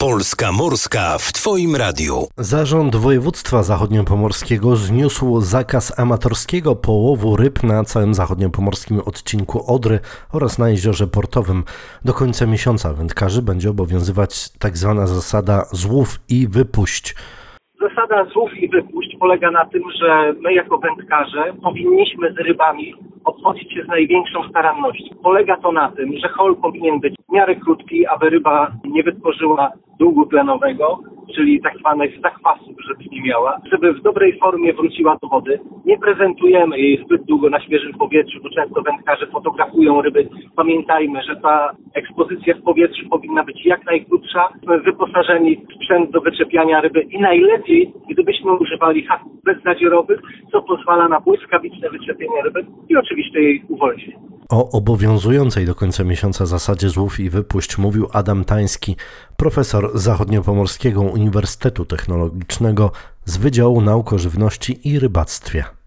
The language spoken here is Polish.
Polska Morska w Twoim radiu. Zarząd Województwa Zachodniopomorskiego zniósł zakaz amatorskiego połowu ryb na całym zachodniopomorskim odcinku Odry oraz na jeziorze portowym. Do końca miesiąca wędkarzy będzie obowiązywać tak zwana zasada złów i wypuść. Zasada złów i wypuść polega na tym, że my jako wędkarze powinniśmy z rybami obchodzić się z największą starannością. Polega to na tym, że hol powinien być w miarę krótki, aby ryba nie wytworzyła długu tlenowego, czyli tak zwanych zakwasów, żeby nie miała, żeby w dobrej formie wróciła do wody. Nie prezentujemy jej zbyt długo na świeżym powietrzu, bo często wędkarze fotografują ryby. Pamiętajmy, że ta ekspozycja w powietrzu powinna być jak najkrótsza. Wyposażeni w sprzęt do wyczepiania ryby i najlepiej, gdybyśmy używali haków beznadzierowych, co pozwala na błyskawiczne wyczepienie ryby i oczywiście jej uwolnienie. O obowiązującej do końca miesiąca zasadzie złów i wypuść mówił Adam Tański, profesor Zachodniopomorskiego Uniwersytetu Technologicznego z Wydziału Nauk o Żywności i Rybactwie.